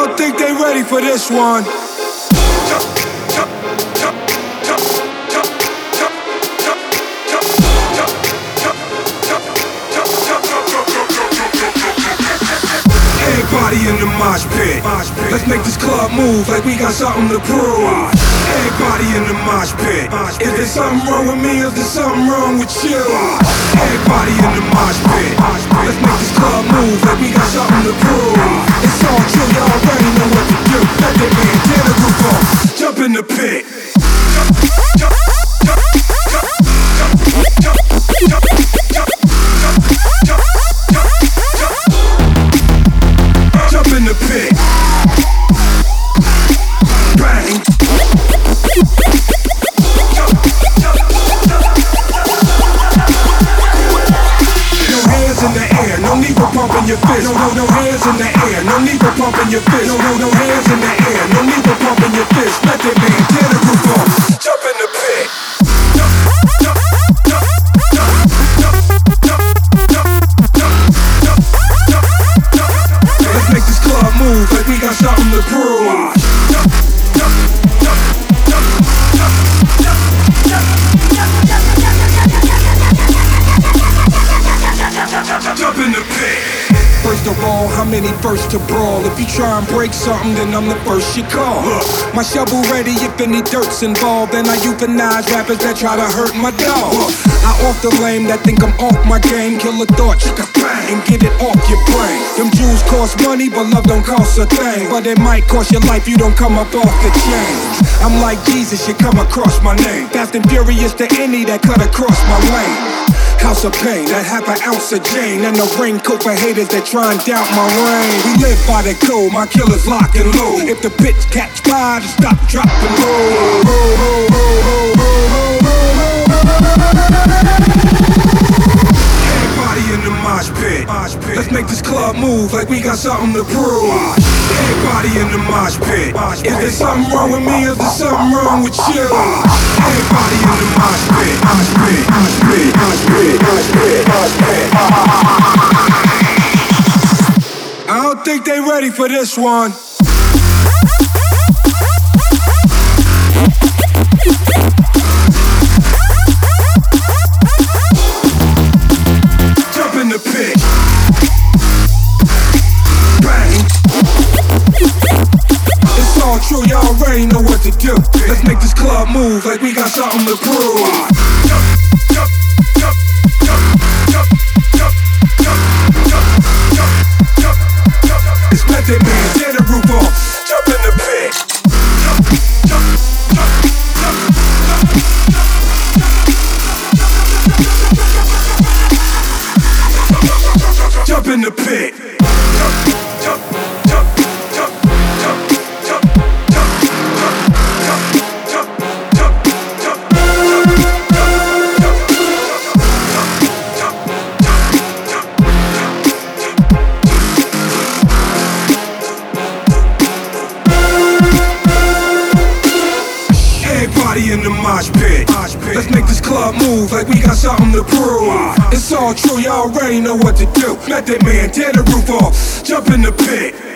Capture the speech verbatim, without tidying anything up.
don't think they ready for this one. Everybody in the mosh pit. Let's make this club move like we got something to prove. Everybody in the mosh pit. Is there something wrong with me? Is there something wrong with you? Everybody in the mosh pit. Let's make this club move like we got something to prove. It's all true, y'all already know what to do. Let that man tear the roof off. Jump in the pit. Jump, jump, jump, jump, jump, jump, jump, jump, jump, jump. Jump in the pit. Bang. Jump, jump, jump. No hands in the air, no need for pumping your fist. No, no, no hands in the air, no need for pumping your fist. No, no, no hands in the air, no need for pumping your fist. Let that man tear the roof off. Jump in the pit. Jump, jump, jump, jump, jump, jump, jump, jump, jump, jump, jump. Let's make this club move like we got something to prove. Jump, jump, jump, jump, jump, jump, jump, jump in the pit. First of all, how many first to brawl? If you try and break something, then I'm the first you call. Look, my shovel ready if any dirt's involved. And I euthanize rappers that try to hurt my dog. Look, I off the lame that think I'm off my game. Kill a thought, chicka bang, and get it off your brain. Them jewels cost money, but love don't cost a thing. But it might cost your life, you don't come up off the chain. I'm like Jesus, you come across my name. Fast and furious to any that cut across my lane. House of pain, that half an ounce of Jane. And a raincoat for haters that try and doubt my reign. We live by the code, my killers lock and load. If the bitch catch fire, just stop, drop, and roll. Everybody in the mosh pit. Let's make this club move like we got something to prove. Everybody in the mosh pit. Is there something wrong with me? Is there something wrong with you? Everybody in the mosh pit. Mosh pit, mosh pit, mosh pit, mosh pit, mosh pit. I don't think they ready for this one. Jump in the pit. Bang. It's all true, y'all already know what to do. Let's make this club move like we got something to prove. Jump, jump, jump, jump, jump, jump, jump, jump, jump, jump, jump. It's let that man tear the roof off. Jump in the pit. Jump, jump, jump, jump, jump, jump, jump in the pit. Jump, jump, jump, jump, jump, jump, jump, jump, jump, jump, jump, Everybody in the mosh pit. Let's make this club move like we got something to prove. It's all true, y'all already know what to do. Let that man tear the roof off. Jump in the pit.